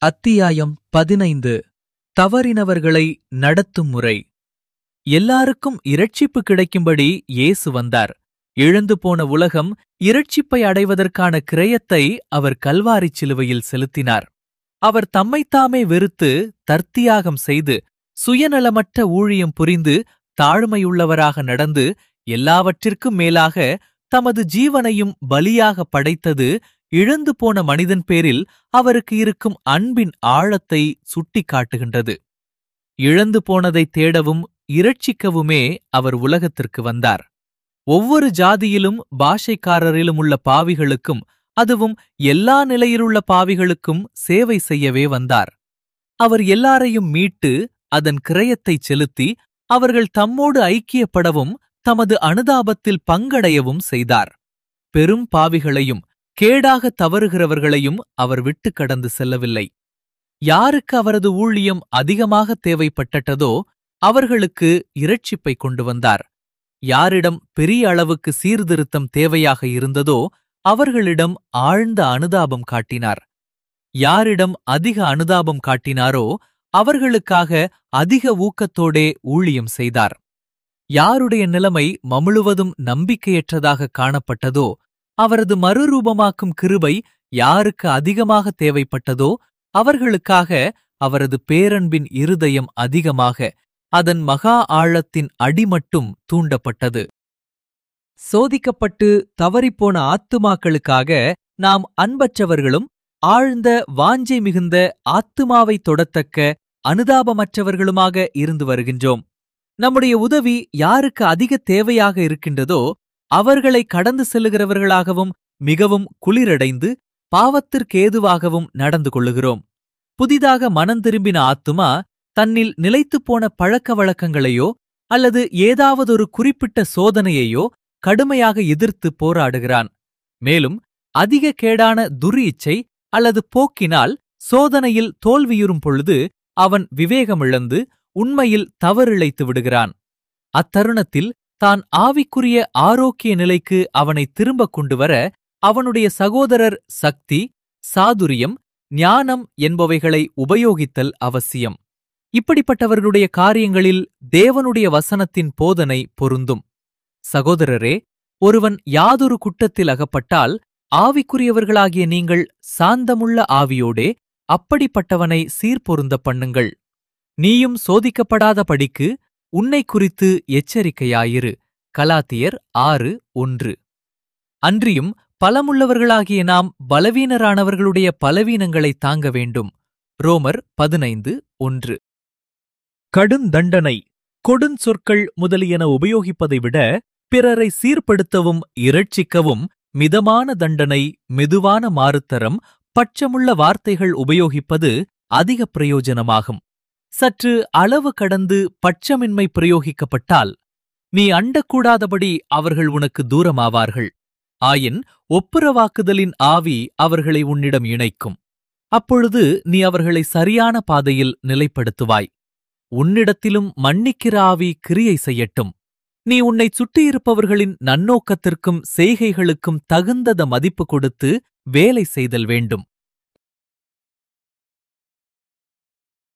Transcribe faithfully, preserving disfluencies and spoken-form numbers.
அத்தியாயம் பதினைந்து. தவறினவர்களை நடத்தும் முறை. எல்லாருக்கும் இரட்சிப்பு கிடைக்கும்படி இயேசு வந்தார். இழந்து போன உலகம் இரட்சிப்பை அடைவதற்கான கிரயத்தை அவர் கல்வாரிச் சிலுவையில் செலுத்தினார். அவர் தம்மைத்தாமே வெறுத்து தர்த்தியாகம் செய்து சுயநலமற்ற ஊழியம் புரிந்து தாழ்மையுள்ளவராக நடந்து எல்லாவற்றிற்கும் மேலாக தமது ஜீவனையும் பலியாக படைத்தது இழந்து போன மனிதன் பேரில் அவருக்கு இருக்கும் அன்பின் ஆழத்தை சுட்டிக்காட்டுகின்றது. இழந்து போனதை தேடவும் இரட்சிக்கவுமே அவர் உலகத்திற்கு வந்தார். ஒவ்வொரு ஜாதியிலும் பாஷைக்காரரிலும் உள்ள பாவிகளுக்கும், அதுவும் எல்லா நிலையிலுள்ள பாவிகளுக்கும் சேவை செய்யவே வந்தார். அவர் எல்லாரையும் மீட்டு அதன் கிரயத்தைச் செலுத்தி அவர்கள் தம்மோடு ஐக்கியப்படவும் தமது அனுதாபத்தில் பங்கடையவும் செய்தார். பெரும் பாவிகளையும் கேடாக தவறுகிறவர்களையும் அவர் விட்டு கடந்து செல்லவில்லை. யாருக்கு அவரது ஊழியம் அதிகமாக தேவைப்பட்டதோ அவர்களுக்கு இரட்சிப்பை கொண்டு வந்தார். யாரிடம் பெரிய அளவுக்கு சீர்திருத்தம் தேவையாக இருந்ததோ அவர்களிடம் ஆழ்ந்த அனுதாபம் காட்டினார். யாரிடம் அதிக அனுதாபம் காட்டினாரோ அவர்களுக்காக அதிக ஊக்கத்தோடே ஊழியம் செய்தார். யாருடைய நிலைமை மமுழுவதும் நம்பிக்கையற்றதாக காணப்பட்டதோ அவரது மறுரூபமாக்கும் கிருபை யாருக்கு அதிகமாக தேவைப்பட்டதோ அவர்களுக்காக அவரது பேரன்பின் இருதயம் அதிகமாக அதன் மகா ஆழத்தின் அடிமட்டும் தூண்டப்பட்டது. சோதிக்கப்பட்டு தவறிப்போன ஆத்துமாக்களுக்காக நாம் அன்பற்றவர்களும் ஆழ்ந்த வாஞ்சை மிகுந்த ஆத்துமாவை தொடத்தக்க அனுதாபமற்றவர்களுமாக இருந்து வருகின்றோம். நம்முடைய உதவி யாருக்கு அதிக தேவையாக இருக்கின்றதோ அவர்களை கடந்து செல்லுகிறவர்களாகவும் மிகவும் குளிரடைந்து பாவத்திற்கேதுவாகவும் நடந்து கொள்ளுகிறோம். புதிதாக மனம் திரும்பின ஆத்துமா தன்னில் நிலைத்துப்போன பழக்க வழக்கங்களையோ அல்லது ஏதாவதொரு குறிப்பிட்ட சோதனையையோ கடுமையாக எதிர்த்து போராடுகிறான். மேலும் அதிக கேடான துர் இச்சை அல்லது போக்கினால் சோதனையில் தோல்வியுறும் பொழுது அவன் விவேகமிழந்து உண்மையில் தவறிழைத்து விடுகிறான். அத்தருணத்தில் தான் ஆவிக்குரிய ஆரோக்கிய நிலைக்கு அவனை திரும்பக் கொண்டுவர அவனுடைய சகோதரர் சக்தி, சாதுரியம், ஞானம் என்பவைகளை உபயோகித்தல் அவசியம். இப்படிப்பட்டவர்களுடைய காரியங்களில் தேவனுடைய வசனத்தின் போதனை பொருந்தும். சகோதரரே, ஒருவன் யாதொரு குற்றத்தில் அகப்பட்டால் ஆவிக்குரியவர்களாகிய நீங்கள் சாந்தமுள்ள ஆவியோடே அப்படிப்பட்டவனை சீர்பொருந்த பண்ணுங்கள். நீயும் சோதிக்கப்படாதபடிக்கு உன்னை குறித்து எச்சரிக்கையாயிரு. கலாத்தியர் ஆறு ஒன்று. அன்றியும் பலமுள்ளவர்களாகிய நாம் பலவீனரானவர்களுடைய பலவீனங்களை தாங்க வேண்டும். ரோமர் பதினைந்து ஒன்று. கடுந்தண்டனை, கொடுஞ்சொற்கள் முதலியன உபயோகிப்பதை விட பிறரை சீர்படுத்தவும் இரட்சிக்கவும் மிதமான தண்டனை, மெதுவான மாறுத்தரம், பட்சமுள்ள வார்த்தைகள் உபயோகிப்பது அதிக பிரயோஜனமாகும். சற்று அளவு கடந்து பட்சமின்மை பிரயோகிக்கப்பட்டால் நீ அண்டக்கூடாதபடி அவர்கள் உனக்கு தூரமாவார்கள். ஆயின் ஒப்புரவாக்குதலின் ஆவி அவர்களை உன்னிடம் இணைக்கும். அப்பொழுது நீ அவர்களை சரியான பாதையில் நிலைப்படுத்துவாய். உன்னிடத்திலும் மன்னிக்கிற ஆவி கிரியை செய்யட்டும். நீ உன்னைச் சுற்றியிருப்பவர்களின் நன்னோக்கத்திற்கும் செய்கைகளுக்கும் தகுந்தத மதிப்பு கொடுத்து வேலை செய்தல் வேண்டும்.